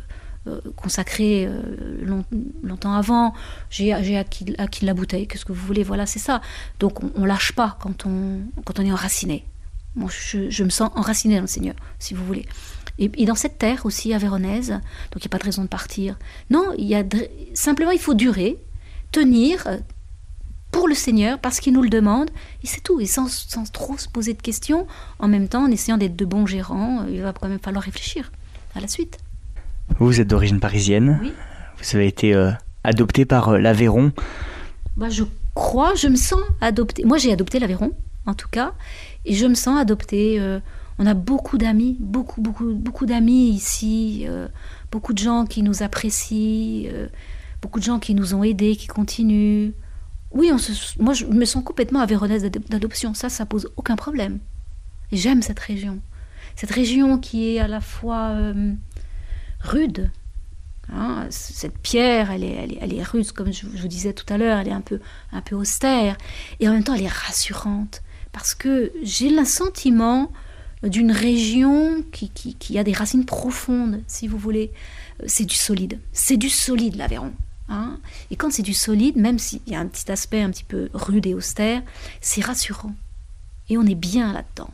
euh, consacré euh, long, longtemps avant. J'ai, j'ai acquis, acquis la bouteille, qu'est-ce que vous voulez, voilà, c'est ça. Donc on, on lâche pas quand on, quand on est enraciné. Moi, je, je me sens enracinée dans le Seigneur, si vous voulez. Et, et dans cette terre aussi avéronaise, donc il n'y a pas de raison de partir. Non, il y a de, simplement il faut durer, tenir pour le Seigneur, parce qu'il nous le demande, et c'est tout, et sans, sans trop se poser de questions, en même temps en essayant d'être de bons gérants, il va quand même falloir réfléchir à la suite. Vous êtes d'origine parisienne, oui. Vous avez été euh, adoptée par euh, l'Aveyron. Bah, je crois, je me sens adoptée, moi j'ai adopté l'Aveyron, en tout cas, et je me sens adoptée. Euh, on a beaucoup d'amis, beaucoup, beaucoup, beaucoup d'amis ici, euh, beaucoup de gens qui nous apprécient, euh, beaucoup de gens qui nous ont aidés, qui continuent. Oui, on se, moi je me sens complètement aveyronnaise d'adoption, ça, ça pose aucun problème. Et j'aime cette région. Cette région qui est à la fois euh, rude, hein, cette pierre, elle est, elle, est, elle est rude, comme je, je vous disais tout à l'heure, elle est un peu, un peu austère, et en même temps elle est rassurante, parce que j'ai le sentiment d'une région qui, qui, qui a des racines profondes, si vous voulez. C'est du solide, c'est du solide l'Aveyron. Hein, et quand c'est du solide, même s'il y a un petit aspect un petit peu rude et austère, c'est rassurant. Et on est bien là-dedans.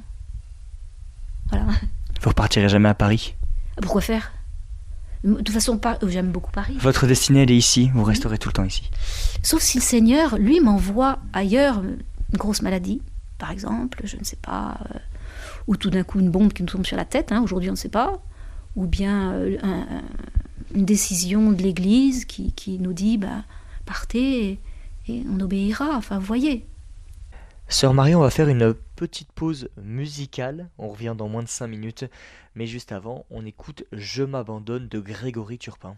Voilà. Vous repartirez jamais à Paris? Pourquoi faire? De toute façon, pas, j'aime beaucoup Paris. Votre destinée, elle est ici, vous resterez tout le temps ici. Sauf si le Seigneur, lui, m'envoie ailleurs une grosse maladie, par exemple, je ne sais pas, euh, ou tout d'un coup une bombe qui nous tombe sur la tête, hein, aujourd'hui on ne sait pas, ou bien euh, un, un une décision de l'Église qui, qui nous dit bah, partez et, et on obéira, enfin vous voyez. Sœur Marie, on va faire une petite pause musicale, on revient dans moins de cinq minutes, mais juste avant, on écoute « Je m'abandonne » de Grégory Turpin.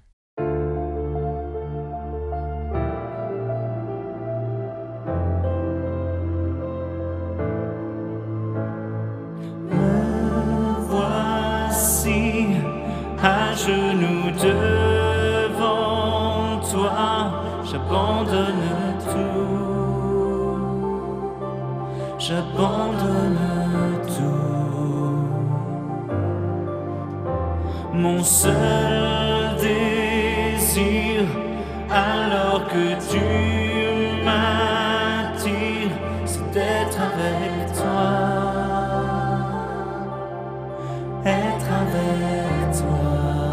Me voici à genoux devant toi, j'abandonne tout, j'abandonne tout. Mon seul désir, alors que tu m'attires, c'est d'être avec toi, être avec toi.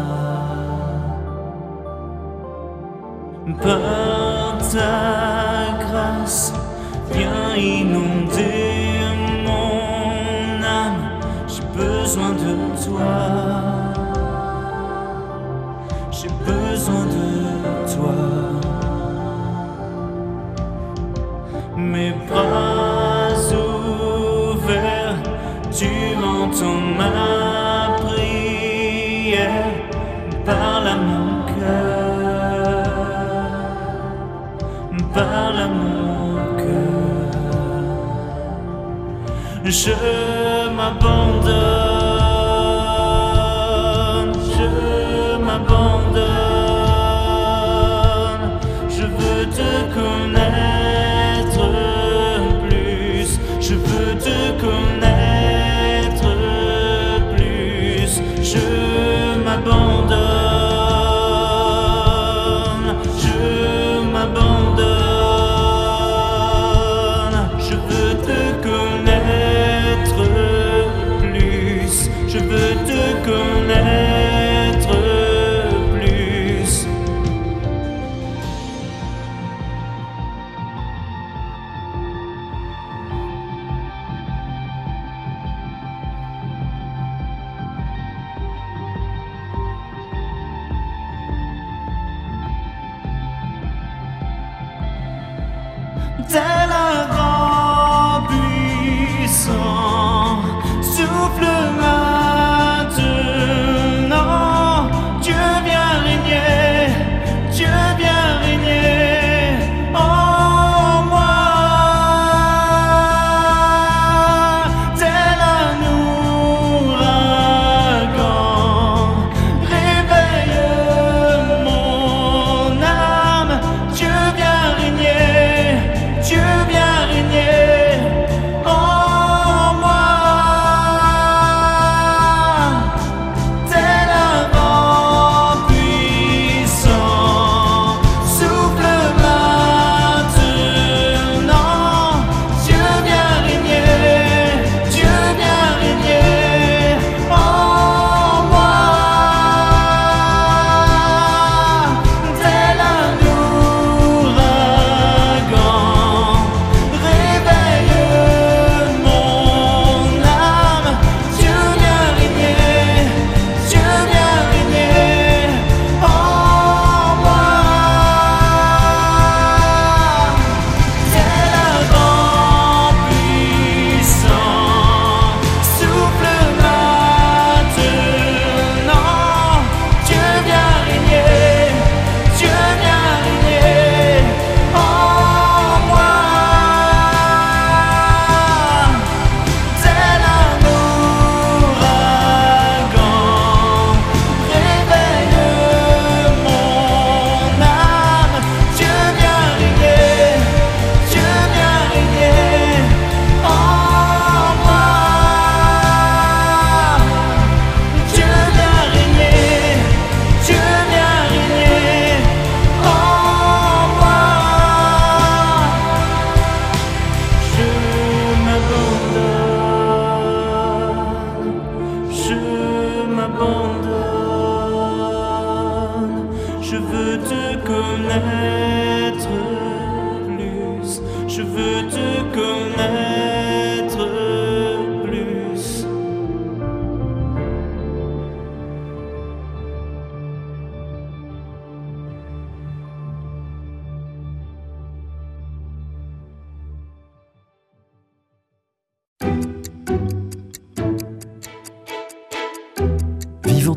Par ta grâce, viens inonder mon âme, j'ai besoin de toi, j'ai besoin de toi. Mes bras ouverts, tu entends ma prière, parle à mon cœur, parle à mon cœur. Je m'abandonne, je m'abandonne, je veux te connaître plus, je veux te connaître plus, je m'abandonne, je m'abandonne, je veux te connaître plus, je veux te connaître plus.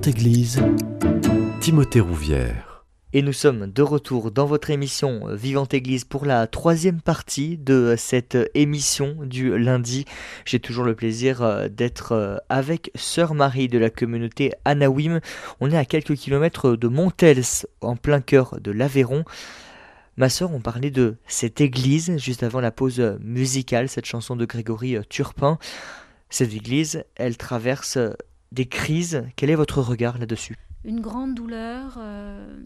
Vivante Église, Timothée Rouvière. Et nous sommes de retour dans votre émission Vivante Église pour la troisième partie de cette émission du lundi. J'ai toujours le plaisir d'être avec Sœur Marie de la communauté Anawim. On est à quelques kilomètres de Montels, en plein cœur de l'Aveyron. Ma sœur, on parlait de cette église juste avant la pause musicale, cette chanson de Grégory Turpin. Cette église, elle traverse des crises. Quel est votre regard là-dessus ? Une grande douleur. Euh...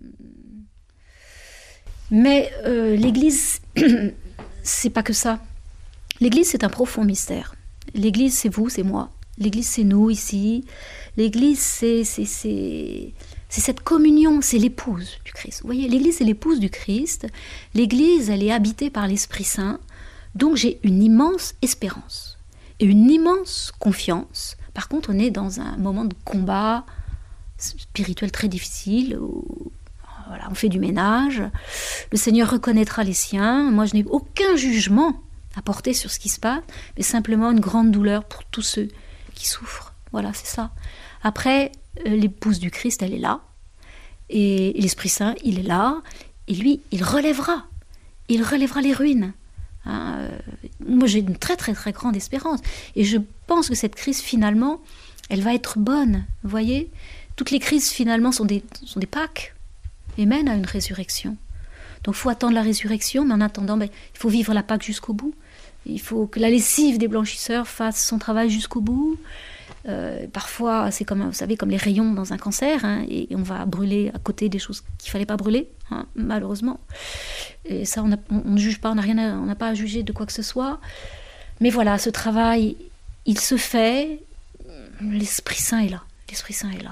Mais euh, l'église, c'est pas que ça. L'église, c'est un profond mystère. L'église, c'est vous, c'est moi. L'église, c'est nous ici. L'église, c'est... c'est, c'est... C'est cette communion, c'est l'épouse du Christ. Vous voyez, l'Église, c'est l'épouse du Christ. L'Église, elle est habitée par l'Esprit Saint. Donc, j'ai une immense espérance et une immense confiance. Par contre, on est dans un moment de combat spirituel très difficile où, voilà, on fait du ménage. Le Seigneur reconnaîtra les siens. Moi, je n'ai aucun jugement à porter sur ce qui se passe, mais simplement une grande douleur pour tous ceux qui souffrent. Voilà, c'est ça. Après, l'épouse du Christ, elle est là. Et l'Esprit Saint, il est là. Et lui, il relèvera. Il relèvera les ruines. Hein, moi, j'ai une très, très, très grande espérance. Et je pense que cette crise, finalement, elle va être bonne. Vous voyez ? Toutes les crises, finalement, sont des, sont des Pâques et mènent à une résurrection. Donc, il faut attendre la résurrection. Mais en attendant, ben, il faut vivre la Pâque jusqu'au bout. Il faut que la lessive des blanchisseurs fasse son travail jusqu'au bout. Euh, parfois, c'est comme, vous savez, comme les rayons dans un cancer, hein, et on va brûler à côté des choses qu'il ne fallait pas brûler, hein, malheureusement. Et ça, on, a, on, on ne juge pas, on n'a rien à, on n'a pas à juger de quoi que ce soit. Mais voilà, ce travail, il se fait. L'Esprit Saint est là. L'Esprit Saint est là.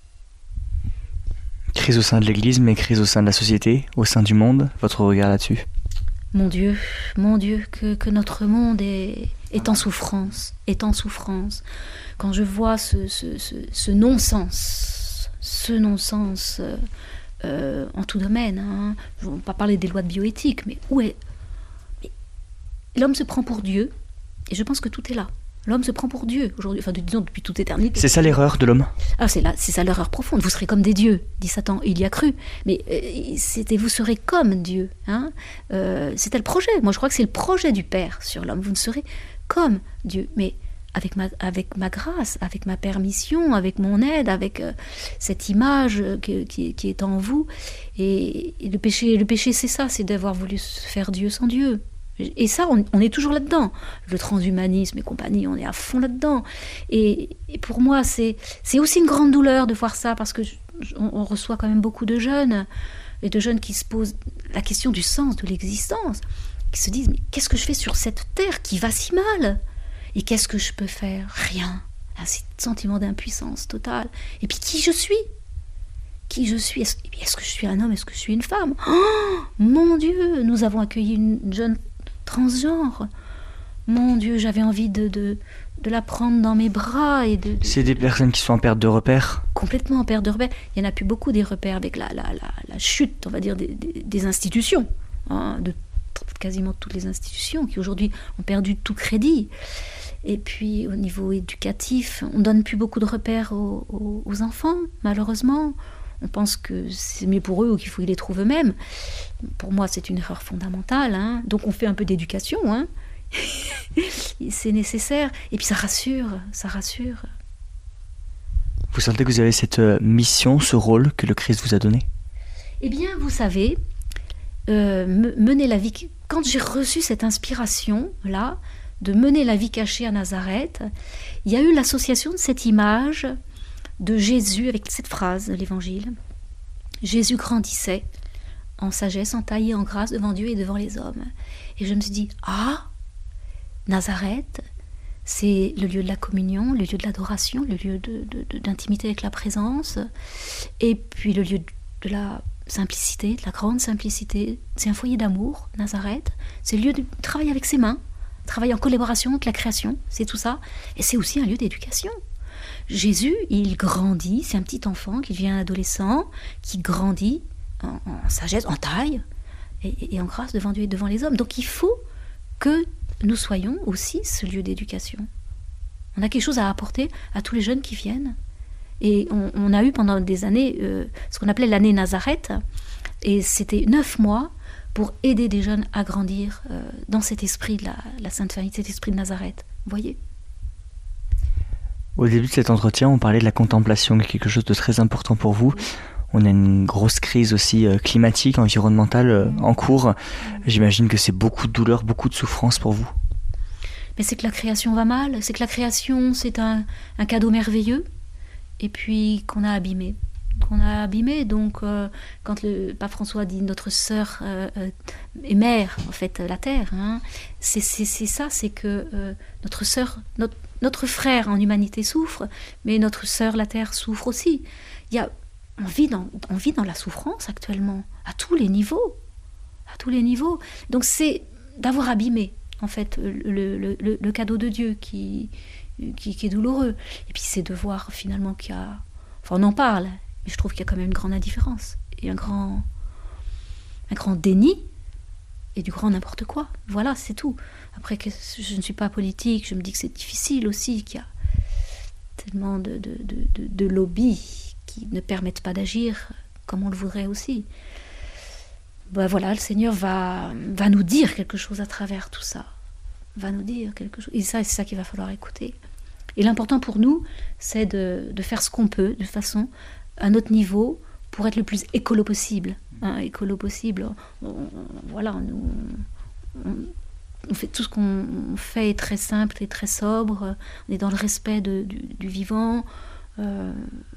Crise au sein de l'Église, mais crise au sein de la société, au sein du monde. Votre regard là-dessus ? Mon Dieu, mon Dieu, que, que notre monde est, est en souffrance, est en souffrance. Quand je vois ce, ce, ce, ce non-sens, ce non-sens euh, euh, en tout domaine, hein. Je ne vais pas parler des lois de bioéthique, mais où est... Mais l'homme se prend pour Dieu, et je pense que tout est là. L'homme se prend pour Dieu, aujourd'hui, enfin disons depuis toute éternité. C'est ça l'erreur de l'homme ? Ah, c'est, là, c'est ça l'erreur profonde. Vous serez comme des dieux, dit Satan. Il y a cru. Mais euh, c'était vous serez comme Dieu. Hein euh, c'était le projet. Moi, je crois que c'est le projet du Père sur l'homme. Vous ne serez comme Dieu. Mais avec ma, avec ma grâce, avec ma permission, avec mon aide, avec euh, cette image que, qui, qui est en vous. Et, et le péché, le péché, c'est ça, c'est d'avoir voulu faire Dieu sans Dieu. Et ça, on, on est toujours là-dedans. Le transhumanisme et compagnie, on est à fond là-dedans. Et, et pour moi, c'est, c'est aussi une grande douleur de voir ça, parce que je, on, on reçoit quand même beaucoup de jeunes, et de jeunes qui se posent la question du sens de l'existence, qui se disent, mais qu'est-ce que je fais sur cette terre qui va si mal ? Et qu'est-ce que je peux faire ? Rien. Un sentiment d'impuissance totale. Et puis, qui je suis ? Qui je suis ? Est-ce, est-ce que je suis un homme ? Est-ce que je suis une femme ? Oh, mon Dieu, nous avons accueilli une jeune transgenre. Mon Dieu, j'avais envie de, de, de la prendre dans mes bras. Et de, de... C'est des personnes qui sont en perte de repères ? Complètement en perte de repères. Il n'y en a plus beaucoup des repères avec la, la, la, la chute, on va dire, des, des, des institutions, hein, de quasiment toutes les institutions qui aujourd'hui ont perdu tout crédit. Et puis au niveau éducatif, on ne donne plus beaucoup de repères aux, aux, aux enfants, malheureusement. On pense que c'est mieux pour eux ou qu'il faut qu'ils les trouvent eux-mêmes. Pour moi, c'est une erreur fondamentale. Hein. Donc on fait un peu d'éducation. Hein. C'est nécessaire. Et puis ça rassure, ça rassure. Vous sentez que vous avez cette mission, ce rôle que le Christ vous a donné ? Eh bien, vous savez, euh, mener la vie... Quand j'ai reçu cette inspiration-là, de mener la vie cachée à Nazareth, il y a eu l'association de cette image de Jésus avec cette phrase de l'Évangile. Jésus grandissait en sagesse, en taille et en grâce devant Dieu et devant les hommes. Et je me suis dit, ah, Nazareth, c'est le lieu de la communion, le lieu de l'adoration, le lieu de, de, de, d'intimité avec la présence, et puis le lieu de la simplicité, de la grande simplicité. C'est un foyer d'amour, Nazareth. C'est le lieu de travailler avec ses mains, travailler en collaboration avec la création, c'est tout ça. Et c'est aussi un lieu d'éducation. Jésus, il grandit, c'est un petit enfant qui devient adolescent, qui grandit en, en sagesse, en taille et, et en grâce devant Dieu et devant les hommes. Donc il faut que nous soyons aussi ce lieu d'éducation. On a quelque chose à apporter à tous les jeunes qui viennent. Et on, on a eu pendant des années euh, ce qu'on appelait l'année Nazareth. Et c'était neuf mois pour aider des jeunes à grandir euh, dans cet esprit de la, la Sainte Famille, cet esprit de Nazareth. Vous voyez ? Au début de cet entretien, on parlait de la contemplation, quelque chose de très important pour vous. On a une grosse crise aussi euh, climatique, environnementale euh, en cours. J'imagine que c'est beaucoup de douleur, beaucoup de souffrance pour vous. Mais c'est que la création va mal, c'est que la création, c'est un, un cadeau merveilleux, et puis qu'on a abîmé. qu'on a abîmé, donc euh, quand le pape François dit notre sœur euh, euh, et mère, en fait, la terre, hein, c'est, c'est, c'est ça, c'est que euh, notre sœur, notre, notre frère en humanité souffre, mais notre sœur, la terre, souffre aussi. Il y a, on vit dans, on vit dans la souffrance actuellement, à tous les niveaux, à tous les niveaux. Donc c'est d'avoir abîmé, en fait, le, le, le, le cadeau de Dieu qui, qui, qui est douloureux. Et puis c'est de voir finalement qu'il y a... Enfin, on en parle, mais je trouve qu'il y a quand même une grande indifférence et un grand, un grand déni et du grand n'importe quoi. Voilà, c'est tout. Après, que je ne suis pas politique, je me dis que c'est difficile aussi, qu'il y a tellement de, de, de, de, de lobbies qui ne permettent pas d'agir comme on le voudrait aussi. Ben voilà, le Seigneur va, va nous dire quelque chose à travers tout ça. Va nous dire quelque chose. Et ça, c'est ça qu'il va falloir écouter. Et l'important pour nous, c'est de, de faire ce qu'on peut, de façon, à notre niveau, pour être le plus écolo possible. Hein, écolo possible. On, on, voilà, nous, on, on fait tout ce qu'on fait est très simple et très sobre. On est dans le respect de, du, du vivant. Euh,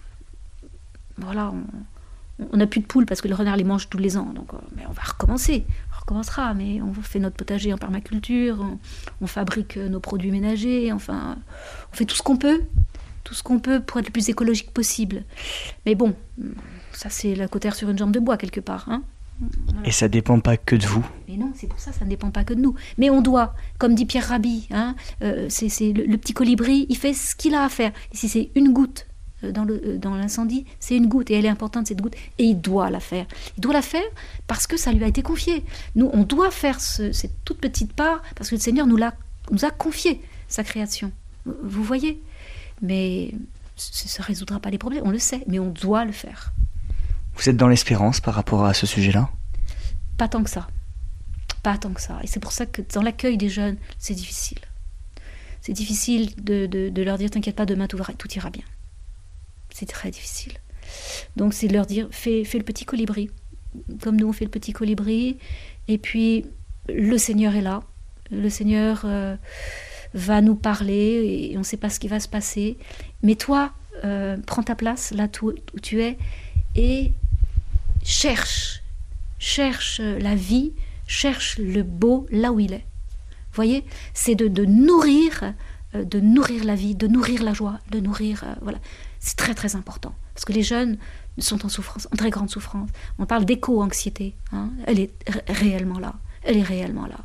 voilà, on n'a plus de poules parce que le renard les mange tous les ans. Donc, mais on va recommencer. On recommencera, mais on fait notre potager en permaculture, on, on fabrique nos produits ménagers, enfin, on fait tout ce qu'on peut. tout ce qu'on peut pour être le plus écologique possible. Mais bon, ça c'est la cautère sur une jambe de bois quelque part. Hein. Voilà. Et ça ne dépend pas que de vous. Mais non, c'est pour ça, ça ne dépend pas que de nous. Mais on doit, comme dit Pierre Rabhi, hein, euh, c'est, c'est le, le petit colibri, il fait ce qu'il a à faire. Et si c'est une goutte dans, le, dans l'incendie, c'est une goutte, et elle est importante cette goutte, et il doit la faire. Il doit la faire parce que ça lui a été confié. Nous, on doit faire ce, cette toute petite part, parce que le Seigneur nous, l'a, nous a confié sa création. Vous voyez ? Mais ça ne résoudra pas les problèmes, on le sait, mais on doit le faire. Vous êtes dans l'espérance par rapport à ce sujet-là ? Pas tant que ça. Pas tant que ça. Et c'est pour ça que dans l'accueil des jeunes, c'est difficile. C'est difficile de, de, de leur dire « T'inquiète pas, demain tout, va, tout ira bien ». C'est très difficile. Donc c'est de leur dire « Fais, fais le petit colibri ». Comme nous, on fait le petit colibri. Et puis, le Seigneur est là. Le Seigneur... Euh, va nous parler et on ne sait pas ce qui va se passer. Mais toi, euh, prends ta place là où, où tu es et cherche, cherche la vie, cherche le beau là où il est. Vous voyez, c'est de, de nourrir, euh, de nourrir la vie, de nourrir la joie, de nourrir, euh, voilà. C'est très très important parce que les jeunes sont en souffrance, en très grande souffrance. On parle d'éco-anxiété, hein. Elle est r- réellement là, elle est réellement là.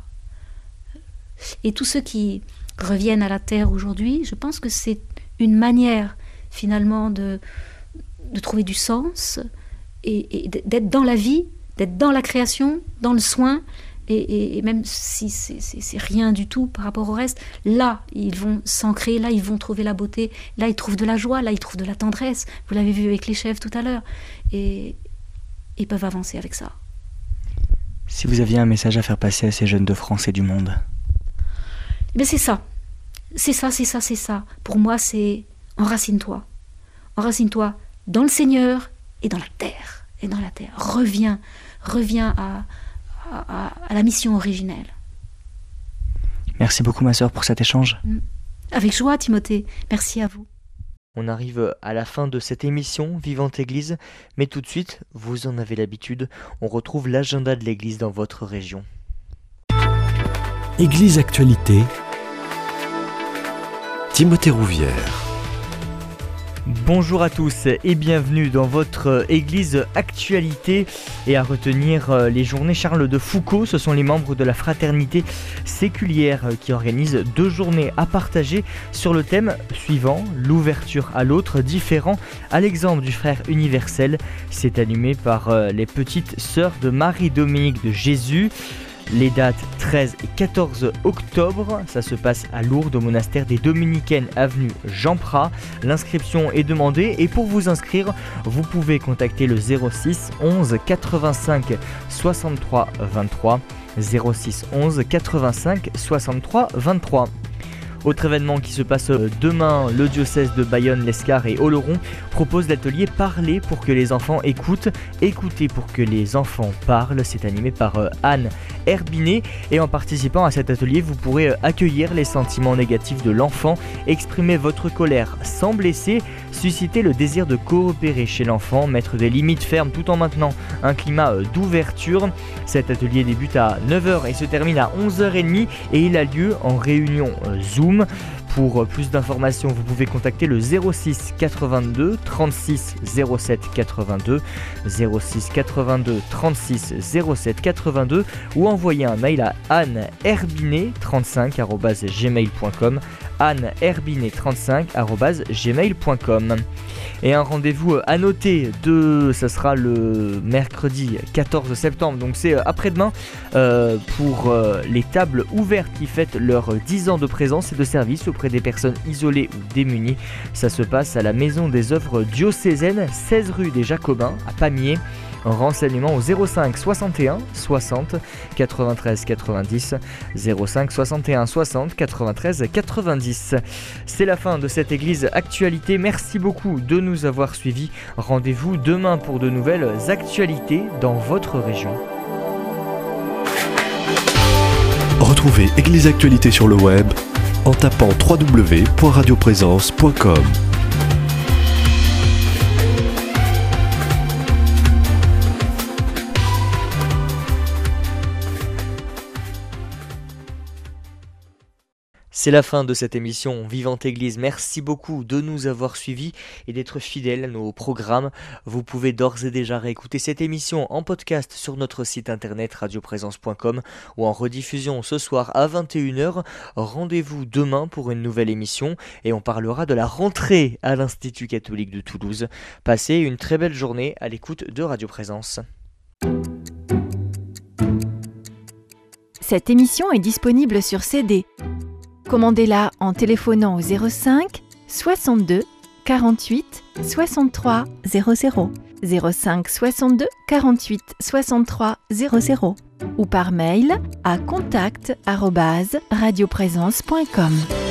Et tous ceux qui reviennent à la terre aujourd'hui, je pense que c'est une manière finalement de, de trouver du sens et, et d'être dans la vie, d'être dans la création, dans le soin, et, et, et même si c'est, c'est, c'est rien du tout par rapport au reste, là ils vont s'ancrer, là ils vont trouver la beauté, là ils trouvent de la joie, là ils trouvent de la tendresse, vous l'avez vu avec les chèvres tout à l'heure, et ils peuvent avancer avec ça. Si vous aviez un message à faire passer à ces jeunes de France et du monde ? Mais c'est ça, c'est ça, c'est ça, c'est ça. Pour moi, c'est enracine-toi. Enracine-toi dans le Seigneur et dans la terre. Et dans la terre. Reviens, reviens à, à, à la mission originelle. Merci beaucoup, ma sœur, pour cet échange. Avec joie, Timothée. Merci à vous. On arrive à la fin de cette émission Vivante Église, mais tout de suite, vous en avez l'habitude, on retrouve l'agenda de l'Église dans votre région. Église Actualité, Timothée Rouvière. Bonjour à tous et bienvenue dans votre Église Actualité. Et à retenir les journées Charles de Foucault, ce sont les membres de la fraternité séculière qui organisent deux journées à partager sur le thème suivant, l'ouverture à l'autre, différent à l'exemple du frère universel. C'est animé par les petites sœurs de Marie-Dominique de Jésus. Les dates treize et quatorze octobre, ça se passe à Lourdes au monastère des Dominicaines avenue Jean Prat. L'inscription est demandée et pour vous inscrire, vous pouvez contacter le zéro six onze quatre-vingt-cinq soixante-trois vingt-trois zéro six onze quatre-vingt-cinq soixante-trois vingt-trois. Autre événement qui se passe demain, le diocèse de Bayonne, l'Escar et Oloron propose l'atelier Parler pour que les enfants écoutent, écouter pour que les enfants parlent. C'est animé par Anne Herbinet et en participant à cet atelier, vous pourrez accueillir les sentiments négatifs de l'enfant, exprimer votre colère sans blesser, susciter le désir de coopérer chez l'enfant, mettre des limites fermes tout en maintenant un climat d'ouverture. Cet atelier débute à neuf heures et se termine à onze heures trente et il a lieu en réunion Zoom. Pour plus d'informations, vous pouvez contacter le zéro six quatre-vingt-deux trente-six zéro sept quatre-vingt-deux zéro six quatre-vingt-deux trente-six zéro sept quatre-vingt-deux ou envoyer un mail à anne herbinet trente-cinq arobase gmail point com anne herbinet trente-cinq arobase gmail point com. Et un rendez-vous à noter, de, ça sera le mercredi quatorze septembre, donc c'est après-demain, euh, pour euh, les tables ouvertes qui fêtent leurs dix ans de présence et de service auprès des personnes isolées ou démunies. Ça se passe à la Maison des œuvres diocésaines, seize rue des Jacobins, à Pamiers. Renseignements au zéro cinq soixante et un soixante quatre-vingt-treize quatre-vingt-dix zéro cinq soixante et un soixante quatre-vingt-treize quatre-vingt-dix. C'est la fin de cette église actualité. Merci beaucoup de nous avoir suivis. Rendez-vous demain pour de nouvelles actualités dans votre région. Retrouvez Église Actualité sur le web en tapant w w w point radio présence point com. C'est la fin de cette émission Vivante Église. Merci beaucoup de nous avoir suivis et d'être fidèles à nos programmes. Vous pouvez d'ores et déjà réécouter cette émission en podcast sur notre site internet radio présence point com ou en rediffusion ce soir à vingt et une heures. Rendez-vous demain pour une nouvelle émission et on parlera de la rentrée à l'Institut catholique de Toulouse. Passez une très belle journée à l'écoute de Radio Présence. Cette émission est disponible sur C D. Commandez-la en téléphonant au zéro cinq soixante-deux quarante-huit soixante-trois zéro zéro zéro cinq soixante-deux quarante-huit soixante-trois zéro zéro ou par mail à contact arobase radio présence point com.